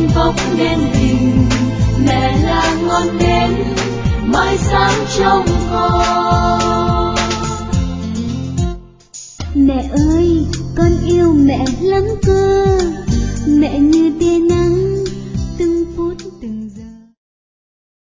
vóc nên hình, mẹ là ngọn nến mãi sáng trong